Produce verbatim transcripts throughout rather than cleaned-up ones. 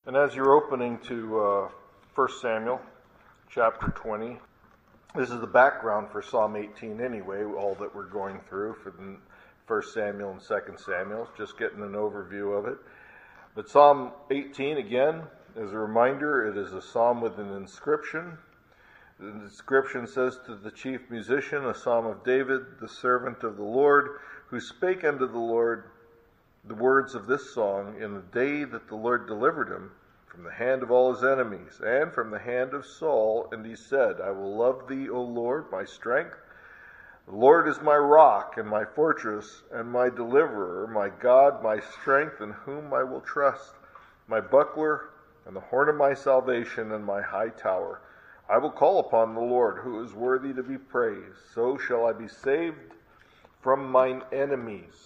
And as you're opening to uh, First Samuel chapter twenty, this is the background for Psalm eighteen anyway, all that we're going through for the First Samuel and Second Samuel, just getting an overview of it. But Psalm eighteen, again, as a reminder, it is a psalm with an inscription. The inscription says, "To the chief musician, a psalm of David, the servant of the Lord, who spake unto the Lord the words of this song in the day that the Lord delivered him from the hand of all his enemies, and from the hand of Saul. And he said, I will love thee, O Lord, my strength. The Lord is my rock and my fortress and my deliverer, my God, my strength, in whom I will trust, my buckler and the horn of my salvation and my high tower. I will call upon the Lord, who is worthy to be praised. So shall I be saved from mine enemies."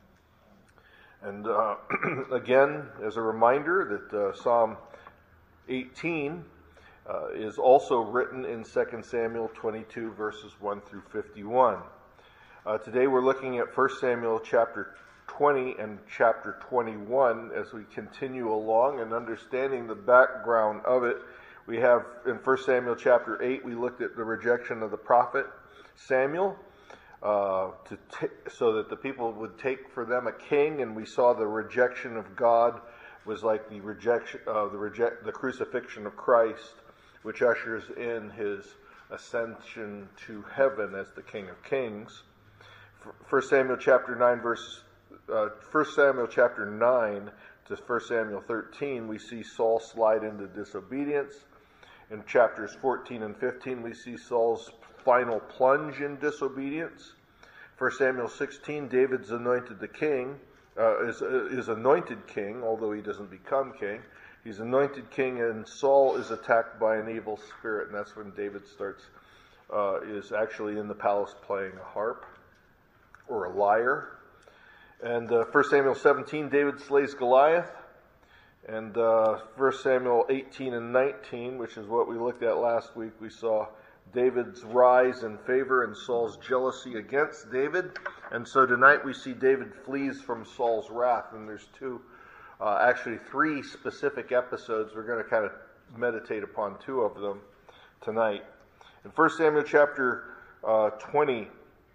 And uh, again, as a reminder that uh, Psalm eighteen uh, is also written in Second Samuel twenty-two, verses one through fifty-one. Uh, today we're looking at First Samuel chapter twenty and chapter twenty-one as we continue along and understanding the background of it. We have in First Samuel chapter eight, we looked at the rejection of the prophet Samuel. Uh, to t- so that the people would take for them a king, and we saw the rejection of God was like the rejection of uh, the reject the crucifixion of Christ, which ushers in his ascension to heaven as the King of Kings. First Samuel chapter nine, verse uh, First Samuel chapter nine to First Samuel thirteen, we see Saul slide into disobedience. In chapters fourteen and fifteen, we see Saul's final plunge in disobedience. First Samuel sixteen, David's anointed the king, uh, is, uh, is anointed king, although he doesn't become king. He's anointed king, and Saul is attacked by an evil spirit, and that's when David starts, uh, is actually in the palace playing a harp or a lyre. And uh, First Samuel seventeen, David slays Goliath. And uh, First Samuel eighteen and nineteen, which is what we looked at last week, we saw David's rise in favor and Saul's jealousy against David. And so tonight we see David flees from Saul's wrath. And there's two, uh, actually three specific episodes. We're going to kind of meditate upon two of them tonight. In First Samuel chapter uh, twenty,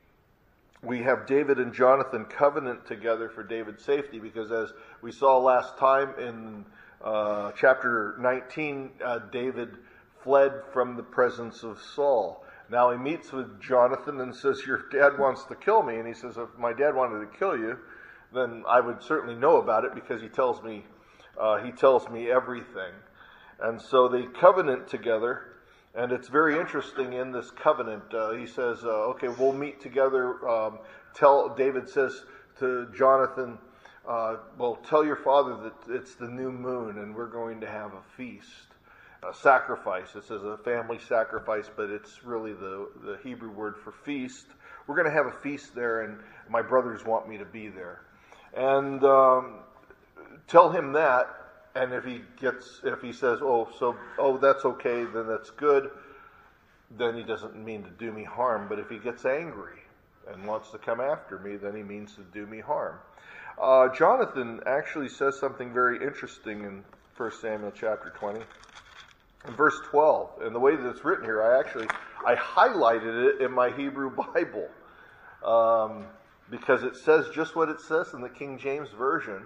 we have David and Jonathan covenant together for David's safety, because as we saw last time in uh, chapter nineteen, uh, David fled from the presence of Saul. Now he meets with Jonathan and says, your dad wants to kill me. And he says, if my dad wanted to kill you, then I would certainly know about it, because he tells me, uh, he tells me everything. And so they covenant together. And it's very interesting in this covenant. Uh, he says, uh, okay, we'll meet together. Um, tell David says to Jonathan, uh, well, tell your father that it's the new moon and we're going to have a feast. A sacrifice. It says a family sacrifice, but it's really the, the Hebrew word for feast. We're going to have a feast there, and my brothers want me to be there. And um, tell him that, and if he gets, if he says, oh, so, oh, that's okay, then that's good, then he doesn't mean to do me harm. But if he gets angry and wants to come after me, then he means to do me harm. Uh, Jonathan actually says something very interesting in First Samuel chapter twenty. In verse twelve, and the way that it's written here, I actually, I highlighted it in my Hebrew Bible, um, because it says just what it says in the King James Version.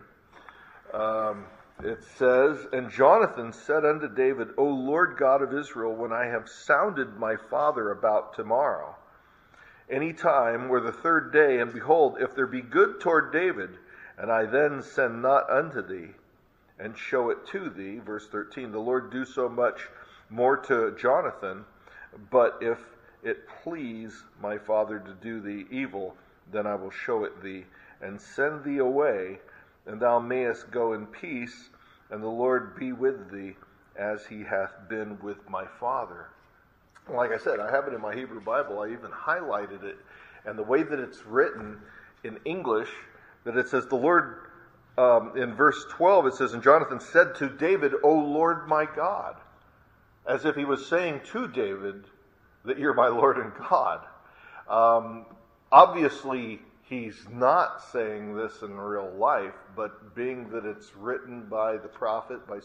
Um, it says, and Jonathan said unto David, O Lord God of Israel, when I have sounded my father about tomorrow, any time or the third day, and behold, if there be good toward David, and I then send not unto thee, and show it to thee, verse thirteen, the Lord do so much more to Jonathan, but if it please my father to do thee evil, then I will show it thee, and send thee away, and thou mayest go in peace, and the Lord be with thee, as he hath been with my father. Like I said, I have it in my Hebrew Bible. I even highlighted it, and the way that it's written in English, that it says the Lord, Um, in verse twelve, it says, and Jonathan said to David, O Lord my God, as if he was saying to David that you're my Lord and God. Um, obviously, he's not saying this in real life, but being that it's written by the prophet, by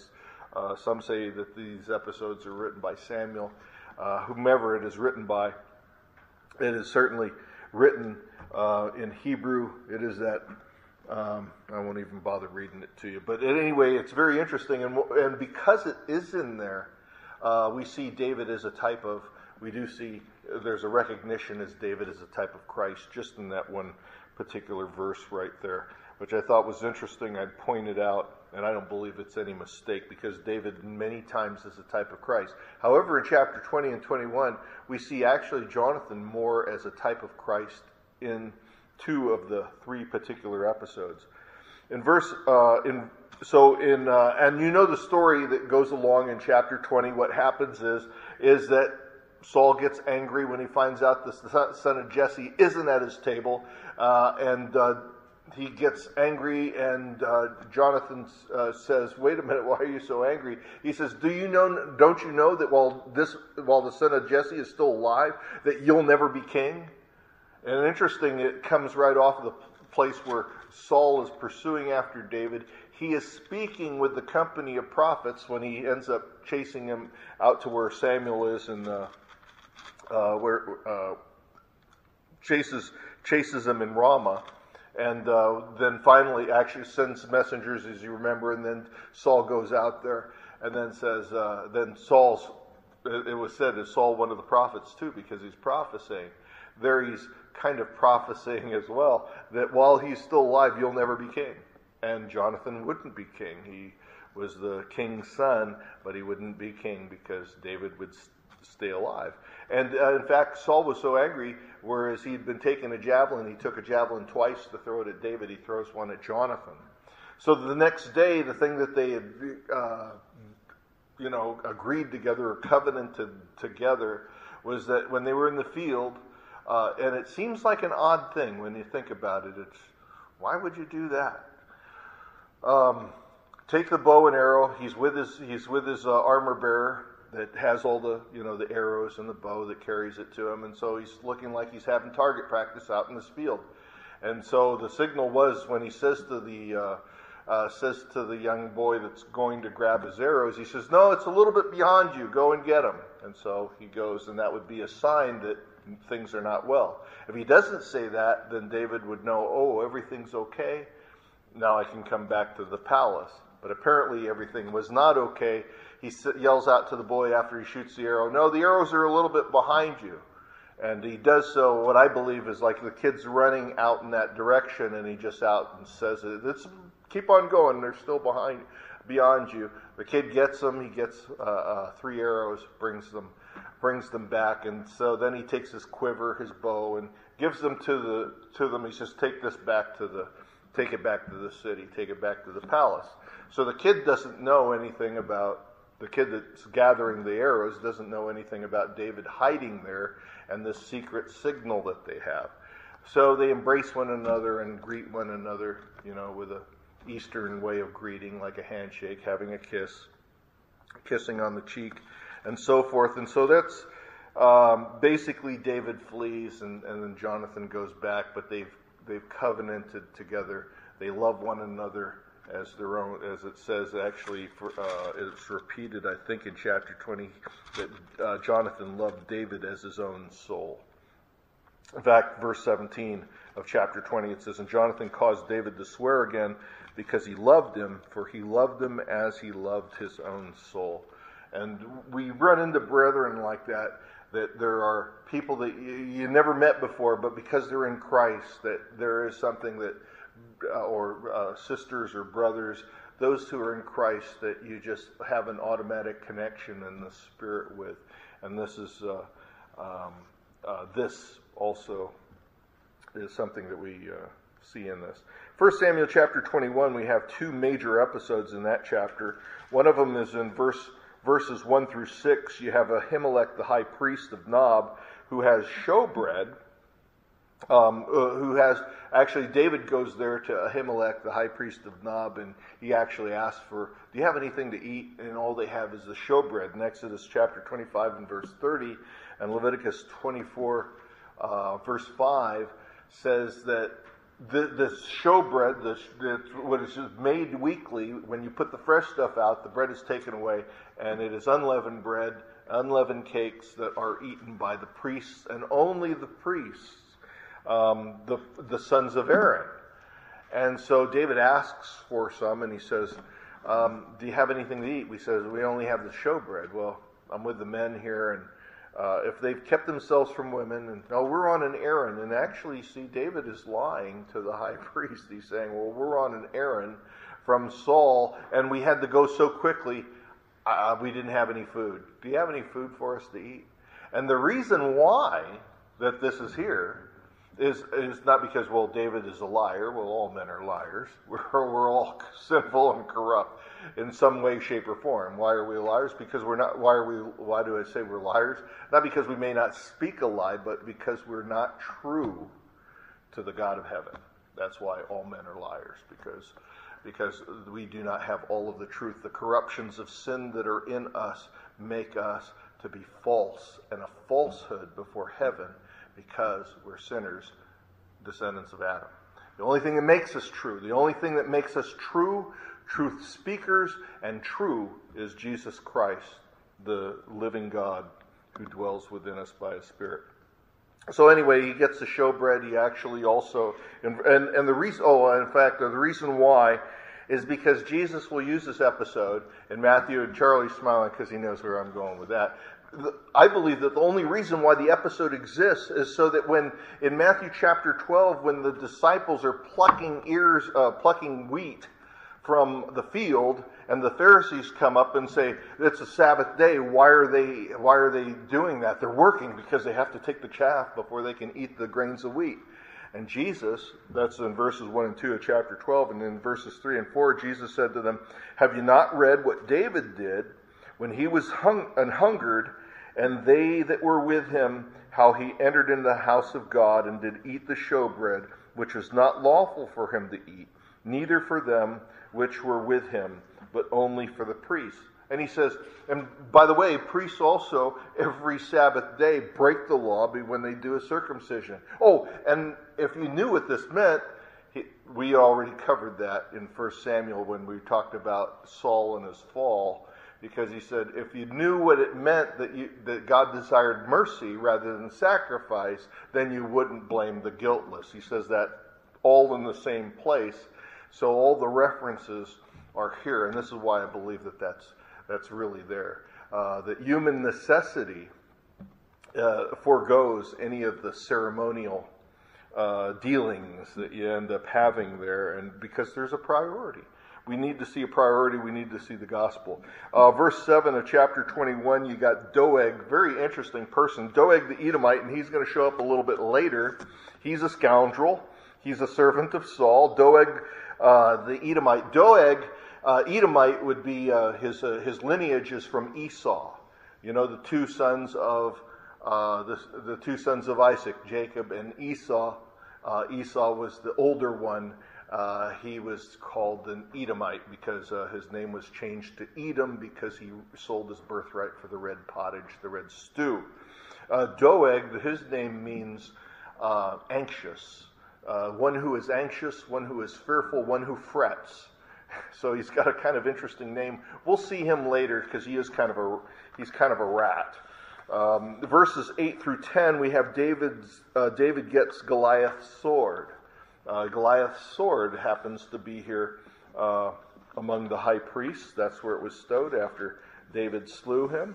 Uh, some say that these episodes are written by Samuel. Uh, whomever it is written by, it is certainly written uh, in Hebrew. It is that, um, I won't even bother reading it to you. But anyway, it's very interesting. And, and because it is in there, uh, we see David as a type of, we do see, there's a recognition as David as a type of Christ just in that one particular verse right there, which I thought was interesting. I pointed out, and I don't believe it's any mistake, because David many times is a type of Christ. However, in chapter twenty and twenty-one, we see actually Jonathan more as a type of Christ in two of the three particular episodes. In verse, uh, in so in, uh, and you know the story that goes along in chapter twenty. What happens is, is that Saul gets angry when he finds out the son of Jesse isn't at his table, uh, and uh, he gets angry, and uh, Jonathan uh, says, "Wait a minute, why are you so angry?" He says, "Do you know? Don't you know that while this, while the son of Jesse is still alive, that you'll never be king?" And interesting, it comes right off of the place where Saul is pursuing after David. He is speaking with the company of prophets when he ends up chasing him out to where Samuel is, and uh, uh, where uh, chases chases him in Ramah. And uh, then finally actually sends messengers, as you remember, and then Saul goes out there and then says, uh, then Saul's, it was said, is Saul one of the prophets too, because he's prophesying. There he's kind of prophesying as well, that while he's still alive, you'll never be king. And Jonathan wouldn't be king. He was the king's son, but he wouldn't be king because David would stay alive. And uh, in fact, Saul was so angry, whereas he'd been taking a javelin, he took a javelin twice to throw it at David. He throws one at Jonathan. So the next day, the thing that they had, uh, you know, agreed together or covenanted together was that when they were in the field, uh, and it seems like an odd thing when you think about it. It's, why would you do that? Um, take the bow and arrow. He's with his he's with his uh, armor bearer that has all the, you know, the arrows and the bow that carries it to him. And so he's looking like he's having target practice out in this field. And so the signal was when he says to the, uh, uh, says to the young boy that's going to grab his arrows, he says, "No, it's a little bit beyond you. Go and get him." And so he goes, and that would be a sign that things are not well. If he doesn't say that, then David would know, oh, everything's okay. Now I can come back to the palace. But apparently everything was not okay. He yells out to the boy after he shoots the arrow, "No, the arrows are a little bit behind you." And he does so, what I believe is like the kid's running out in that direction, and he just out and says it. It's, keep on going, they're still behind, beyond you. The kid gets them, he gets uh, uh, three arrows, brings them, brings them back, and so then he takes his quiver, his bow, and gives them to the to them. He says, "Take this back to the, take it back to the city, take it back to the palace." So the kid doesn't know anything about, the kid that's gathering the arrows doesn't know anything about David hiding there and this secret signal that they have. So they embrace one another and greet one another, you know, with a Eastern way of greeting, like a handshake, having a kiss, kissing on the cheek, and so forth. And so that's um, basically David flees, and, and then Jonathan goes back, but they've they've covenanted together. They love one another as their own, as it says actually, for, uh, it's repeated, I think, in chapter twenty, that uh, Jonathan loved David as his own soul. In fact, verse seventeen of chapter twenty, it says, "And Jonathan caused David to swear again because he loved him, for he loved him as he loved his own soul." And we run into brethren like that, that there are people that you, you never met before, but because they're in Christ, that there is something that Uh, or uh, sisters or brothers, those who are in Christ, that you just have an automatic connection in the Spirit with. And this is uh, um, uh, this also is something that we uh, see in this. First Samuel chapter twenty-one, we have two major episodes in that chapter. One of them is in verse verses one through six. You have Ahimelech, the high priest of Nob, who has showbread. Um, uh, who has, actually David goes there to Ahimelech, the high priest of Nob, and he actually asks for, "Do you have anything to eat?" And all they have is the showbread. In Exodus chapter twenty-five and verse thirty, and Leviticus twenty-four uh, verse five says that the, the showbread, the, the, what is made weekly, when you put the fresh stuff out, the bread is taken away, and it is unleavened bread, unleavened cakes that are eaten by the priests, and only the priests, um, the, the sons of Aaron. And so David asks for some, and he says, um, do you have anything to eat? We says, we only have the showbread. Well, I'm with the men here, and uh, if they've kept themselves from women, and no, we're on an errand. And actually, see, David is lying to the high priest. He's saying, well, we're on an errand from Saul, and we had to go so quickly, uh, we didn't have any food. Do you have any food for us to eat? And the reason why that this is here is, is not because, well, David is a liar. Well, all men are liars. We're, we're all sinful and corrupt in some way, shape, or form. Why are we liars? Because we're not, why are we, why do I say we're liars? Not because we may not speak a lie, but because we're not true to the God of heaven. That's why all men are liars, because because we do not have all of the truth. The corruptions of sin that are in us make us to be false and a falsehood before heaven, because we're sinners, descendants of Adam. The only thing that makes us true, the only thing that makes us true, truth speakers, and true is Jesus Christ, the living God who dwells within us by His Spirit. So anyway, he gets the showbread. He actually also, and, and, and the reason, oh, in fact, the reason why is because Jesus will use this episode, and Matthew and Charlie's smiling because he knows where I'm going with that. I believe that the only reason why the episode exists is so that when, in Matthew chapter twelve, when the disciples are plucking ears, uh, plucking wheat from the field, and the Pharisees come up and say, it's a Sabbath day, why are they why are they doing that? They're working because they have to take the chaff before they can eat the grains of wheat. And Jesus, that's in verses one and two of chapter twelve, and in verses three and four, Jesus said to them, have you not read what David did when he was hung, an hungered, and they that were with him, how he entered into the house of God, and did eat the showbread, which was not lawful for him to eat, neither for them which were with him, but only for the priests. And he says, and by the way, priests also every Sabbath day break the law when they do a circumcision. Oh, and if you knew what this meant, he, we already covered that in First Samuel when we talked about Saul and his fall, because he said, if you knew what it meant that you, that God desired mercy rather than sacrifice, then you wouldn't blame the guiltless. He says that all in the same place. So all the references are here, and this is why I believe that that's that's really there. Uh, that human necessity uh, foregoes any of the ceremonial uh, dealings that you end up having there, and because there's a priority. We need to see a priority. We need to see the gospel. Uh, verse seven of chapter twenty-one, you got Doeg, very interesting person. Doeg the Edomite, and he's going to show up a little bit later. He's a scoundrel. He's a servant of Saul. Doeg uh, the Edomite. Doeg, uh, Edomite would be, uh, his uh, his lineage is from Esau. You know, the two sons of, uh, the, the two sons of Isaac, Jacob and Esau. Uh, Esau was the older one. Uh, he was called an Edomite because uh, his name was changed to Edom because he sold his birthright for the red pottage, the red stew. Uh, Doeg, his name means uh, anxious. Uh, one who is anxious, one who is fearful, one who frets. So he's got a kind of interesting name. We'll see him later because he is kind of a he's kind of a rat. Um, verses eight through ten, we have David's uh, David gets Goliath's sword. Uh, Goliath's sword happens to be here uh, among the high priests. That's where it was stowed after David slew him.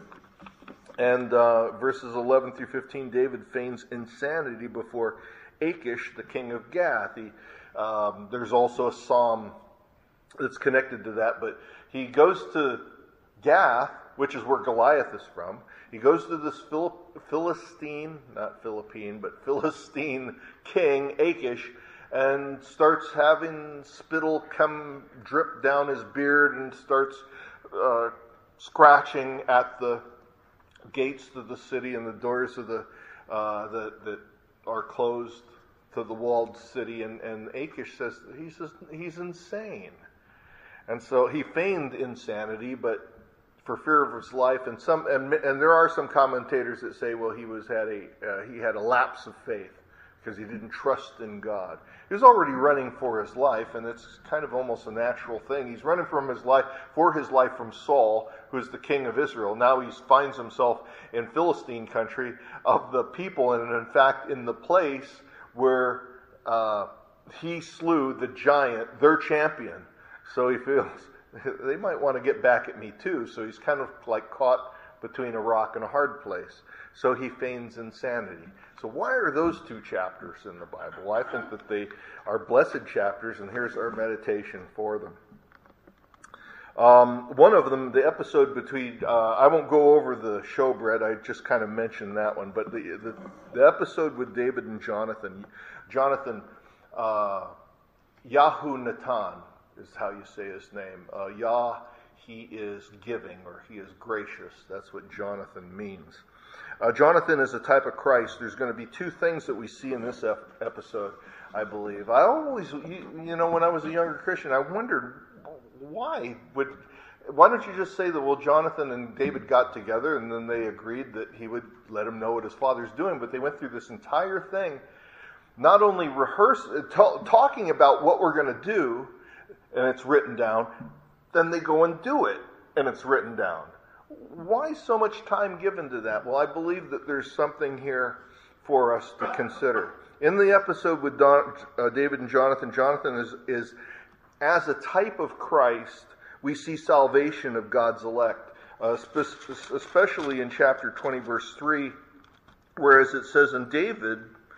And uh, verses eleven through fifteen, David feigns insanity before Achish, the king of Gath. He, um, there's also a psalm that's connected to that, but he goes to Gath, which is where Goliath is from. He goes to this Philistine, not Philippine, but Philistine king, Achish, and starts having spittle come drip down his beard and starts uh, scratching at the gates of the city and the doors of the uh, that that are closed to the walled city. And, and Achish says he says he's insane, and so he feigned insanity, but for fear of his life. And some and, and there are some commentators that say, well, he was had a uh, he had a lapse of faith because he didn't trust in God. He was already running for his life, and it's kind of almost a natural thing. He's running from his life for his life from Saul, who is the king of Israel. Now he finds himself in Philistine country of the people, and in fact in the place where uh, he slew the giant, their champion. So he feels they might want to get back at me too. So he's kind of like caught between a rock and a hard place. So he feigns insanity. So why are those two chapters in the Bible? Well, I think that they are blessed chapters, and here's our meditation for them. Um, one of them, the episode between, uh, I won't go over the showbread, I just kind of mentioned that one, but the the, the episode with David and Jonathan, Jonathan, uh, Yahunatan is how you say his name. Uh, Yah, he is giving, or he is gracious. That's what Jonathan means. Uh, Jonathan is a type of Christ. There's going to be two things that we see in this ep- episode, I believe. I always, you, you know, when I was a younger Christian, I wondered why would, why don't you just say that, well, Jonathan and David got together and then they agreed that he would let him know what his father's doing, but they went through this entire thing, not only rehearse, t- talking about what we're going to do, and it's written down, then they go and do it, and it's written down. Why so much time given to that? Well, I believe that there's something here for us to consider. In the episode with Don, uh, David and Jonathan, Jonathan is, is, as a type of Christ, we see salvation of God's elect, uh, spe- especially in chapter twenty, verse three, whereas it says in David,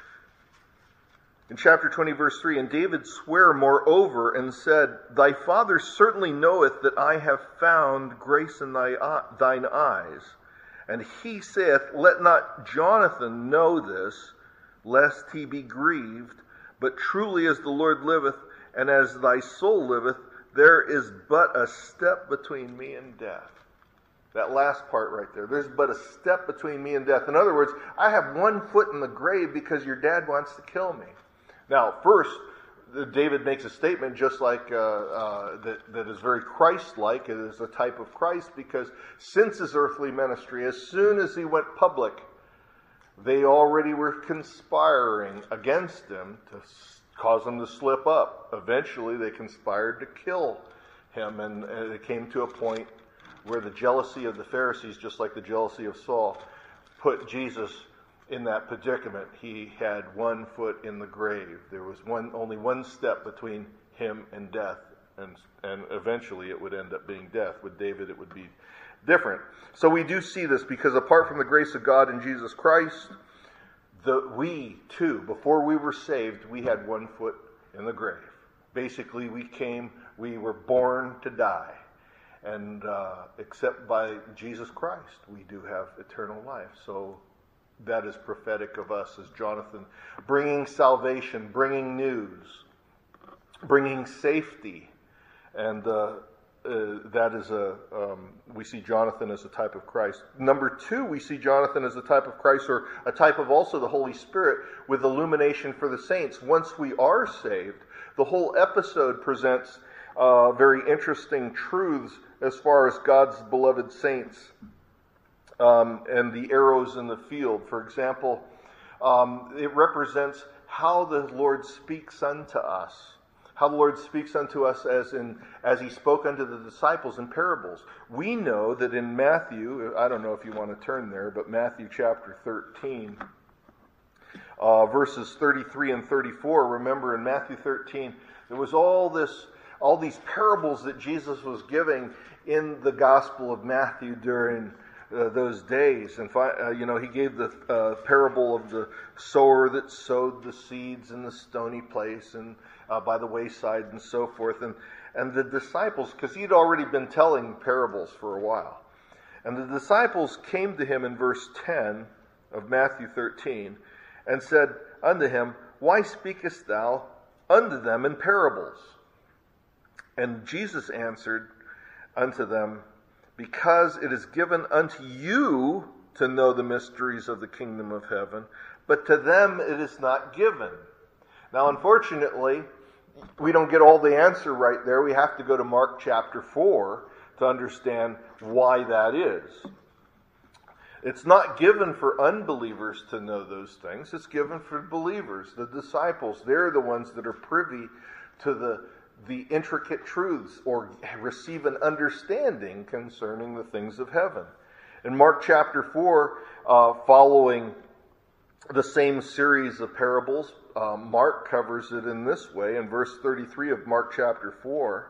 in chapter twenty, verse three, and David sware moreover and said, Thy father certainly knoweth that I have found grace in thy, uh, thine eyes. And he saith, Let not Jonathan know this, lest he be grieved. But truly as the Lord liveth, and as thy soul liveth, there is but a step between me and death. That last part right there. There's but a step between me and death. In other words, I have one foot in the grave because your dad wants to kill me. Now, first, David makes a statement just like uh, uh, that, that is very Christ-like. It is a type of Christ because since his earthly ministry, as soon as he went public, they already were conspiring against him to cause him to slip up. Eventually, they conspired to kill him, and, and it came to a point where the jealousy of the Pharisees, just like the jealousy of Saul, put Jesus in that predicament. He had one foot in the grave. There was one, only one step between him and death, and and eventually it would end up being death. With David, it would be different. So we do see this because apart from the grace of God in Jesus Christ, the we too, before we were saved, we had one foot in the grave. Basically, we came, we were born to die, and uh, except by Jesus Christ, we do have eternal life. So that is prophetic of us as Jonathan, bringing salvation, bringing news, bringing safety. And uh, uh, that is a, um, we see Jonathan as a type of Christ. Number two, we see Jonathan as a type of Christ, or a type of also the Holy Spirit with illumination for the saints. Once we are saved, the whole episode presents uh, very interesting truths as far as God's beloved saints. Um, and the arrows in the field. For example, um, it represents how the Lord speaks unto us. How the Lord speaks unto us as in as he spoke unto the disciples in parables. We know that in Matthew, I don't know if you want to turn there, but Matthew chapter thirteen, uh, verses thirty-three and thirty-four, remember in Matthew thirteen, there was all this, all these parables that Jesus was giving in the Gospel of Matthew during Uh, those days. And uh, you know, he gave the uh, parable of the sower that sowed the seeds in the stony place and uh, by the wayside and so forth. And and the disciples, because he'd already been telling parables for a while, and the disciples came to him in verse ten of Matthew thirteen and said unto him, Why speakest thou unto them in parables? And Jesus answered unto them, Because it is given unto you to know the mysteries of the kingdom of heaven, but to them it is not given. Now, unfortunately, we don't get all the answer right there. We have to go to Mark chapter four to understand why that is. It's not given for unbelievers to know those things. It's given for believers, the disciples. They're the ones that are privy to the, the intricate truths or receive an understanding concerning the things of heaven. In Mark chapter four, uh, following the same series of parables, uh, Mark covers it in this way. In verse thirty-three of Mark chapter four,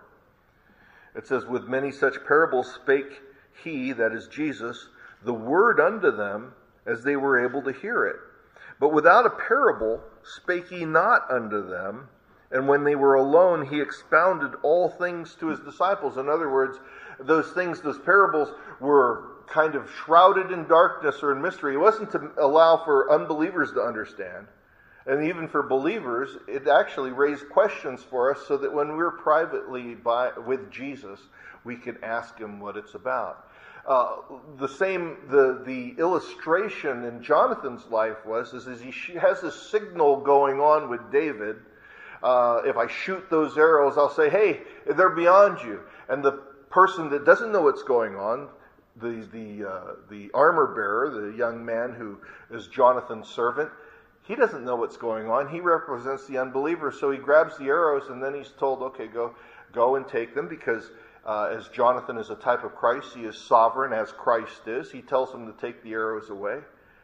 it says, "With many such parables spake he," that is Jesus, "the word unto them as they were able to hear it. But without a parable spake he not unto them. And when they were alone, he expounded all things to his disciples." In other words, those things, those parables were kind of shrouded in darkness or in mystery. It wasn't to allow for unbelievers to understand. And even for believers, it actually raised questions for us so that when we're privately by, with Jesus, we can ask him what it's about. Uh, the same, the, the illustration in Jonathan's life was, is, is he has a signal going on with David. Uh, if I shoot those arrows, I'll say, hey, they're beyond you. And the person that doesn't know what's going on, the the uh, the armor bearer, the young man who is Jonathan's servant, he doesn't know what's going on. He represents the unbeliever, so he grabs the arrows and then he's told, okay, go go and take them, because uh, as Jonathan is a type of Christ, he is sovereign as Christ is. He tells him to take the arrows away.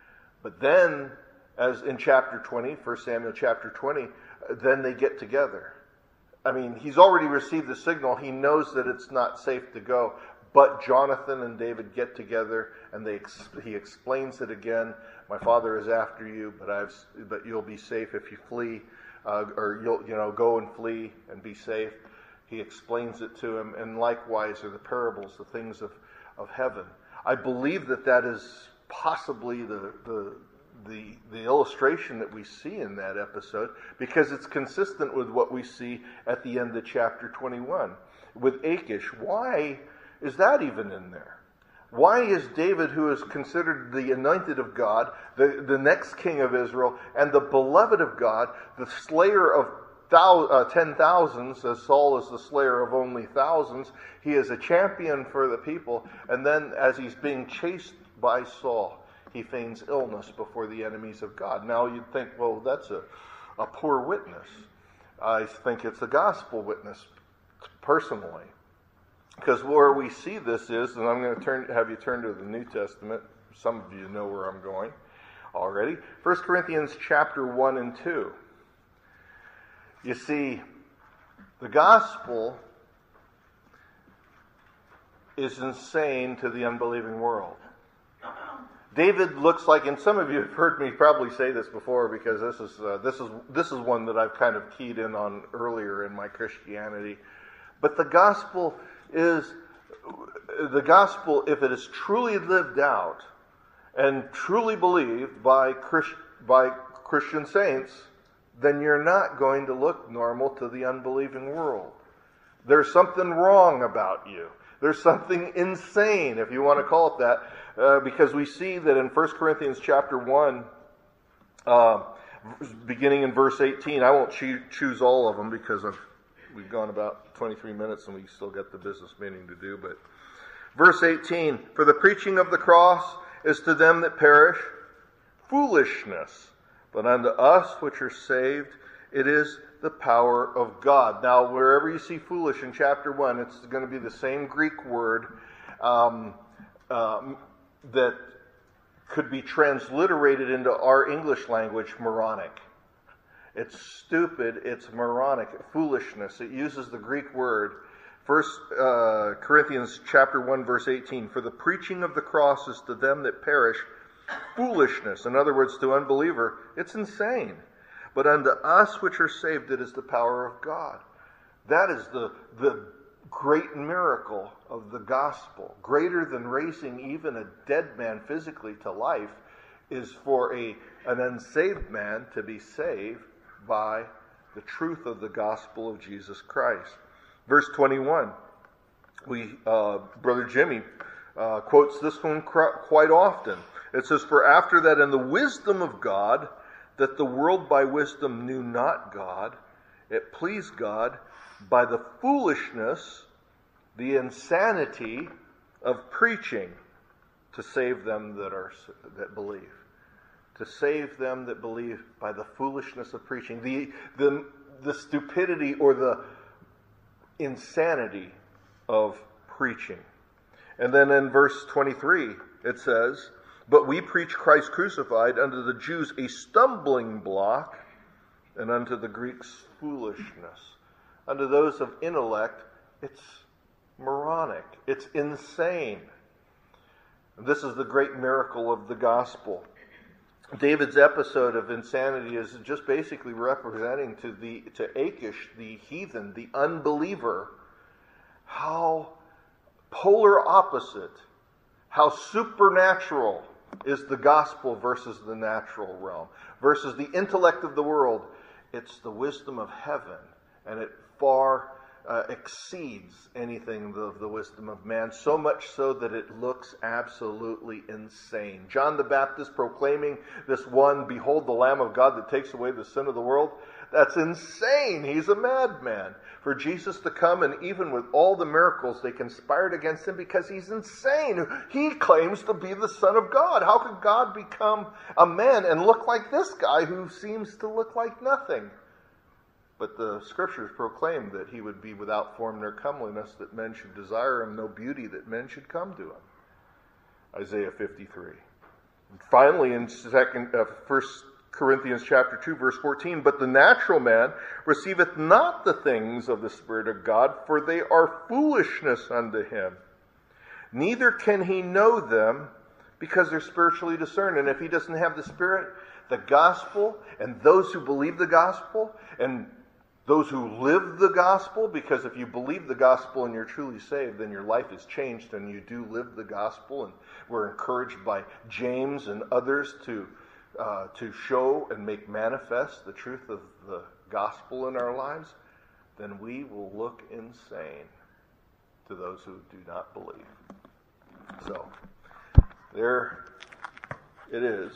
But then, as in chapter twenty, First Samuel chapter twenty, then they get together. I mean, he's already received the signal. He knows that it's not safe to go. But Jonathan and David get together, and they he explains it again. My father is after you, but I've but you'll be safe if you flee, uh, or you'll you know go and flee and be safe. He explains it to him, and likewise are the parables, the things of, of heaven. I believe that that is possibly the the the the illustration that we see in that episode, because it's consistent with what we see at the end of chapter twenty-one with Achish. Why is that even in there? Why is David, who is considered the anointed of God, the, the next king of Israel, and the beloved of God, the slayer of thou, uh, ten thousands, as Saul is the slayer of only thousands, he is a champion for the people, and then as he's being chased by Saul, he feigns illness before the enemies of God. Now you'd think, well, that's a, a poor witness. I think it's a gospel witness, personally. Because where we see this is, and I'm going to turn, have you turn to the New Testament. Some of you know where I'm going already. First Corinthians chapter one and two. You see, the gospel is insane to the unbelieving world. David looks like, and some of you have heard me probably say this before, because this is uh, this is this is one that I've kind of keyed in on earlier in my Christianity. But the gospel is the gospel, if it is truly lived out and truly believed by Christ, by Christian saints, then you're not going to look normal to the unbelieving world. There's something wrong about you. There's something insane, if you want to call it that, uh, because we see that in First Corinthians chapter one, uh, beginning in verse eighteen. I won't choo- choose all of them because I've, we've gone about twenty-three minutes and we still got the business meeting to do. But verse eighteen, "For the preaching of the cross is to them that perish foolishness, but unto us which are saved it is the power of God." Now, wherever you see foolish in chapter one, it's going to be the same Greek word um, um, that could be transliterated into our English language, moronic. It's stupid, it's moronic, foolishness. It uses the Greek word. First uh, Corinthians chapter one, verse eighteen, "For the preaching of the cross is to them that perish foolishness." In other words, to unbeliever, it's insane. "But unto us which are saved, it is the power of God." That is the, the great miracle of the gospel. Greater than raising even a dead man physically to life is for a an unsaved man to be saved by the truth of the gospel of Jesus Christ. Verse twenty-one, we uh, Brother Jimmy uh, quotes this one quite often. It says, "For after that in the wisdom of God, that the world by wisdom knew not God, it pleased God by the foolishness, the insanity of preaching." to save them that are that believe. To save them that believe by the foolishness of preaching, the the the stupidity or the insanity of preaching. And then in verse twenty-three it says, "But we preach Christ crucified, unto the Jews a stumbling block, and unto the Greeks foolishness." Unto those of intellect, it's moronic. It's insane. This is the great miracle of the gospel. David's episode of insanity is just basically representing to the to Achish, the heathen, the unbeliever, how polar opposite, how supernatural is the gospel versus the natural realm, versus the intellect of the world. It's the wisdom of heaven, and it far uh, exceeds anything of the wisdom of man, so much so that it looks absolutely insane. John the Baptist proclaiming this one, "Behold the Lamb of God that takes away the sin of the world." That's insane. He's a madman. For Jesus to come, and even with all the miracles, they conspired against him because he's insane. He claims to be the Son of God. How could God become a man and look like this guy who seems to look like nothing? But the Scriptures proclaim that he would be without form nor comeliness, that men should desire him, no beauty that men should come to him. Isaiah fifty-three. And finally, in second, uh, First Corinthians chapter two, verse fourteen, "But the natural man receiveth not the things of the Spirit of God, for they are foolishness unto him. Neither can he know them, because they're spiritually discerned." And if he doesn't have the Spirit, the gospel, and those who believe the gospel, and those who live the gospel, because if you believe the gospel and you're truly saved, then your life is changed and you do live the gospel. And we're encouraged by James and others to uh, to show and make manifest the truth of the gospel in our lives, then we will look insane to those who do not believe. So, there it is.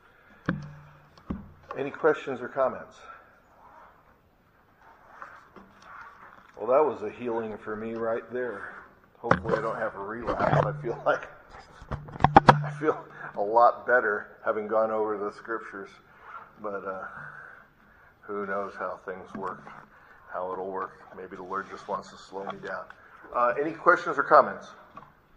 Any questions or comments? Well, that was a healing for me right there. Hopefully I don't have a relapse. I feel like I feel a lot better having gone over the Scriptures. But uh, who knows how things work, how it'll work. Maybe the Lord just wants to slow me down. Uh, any questions or comments?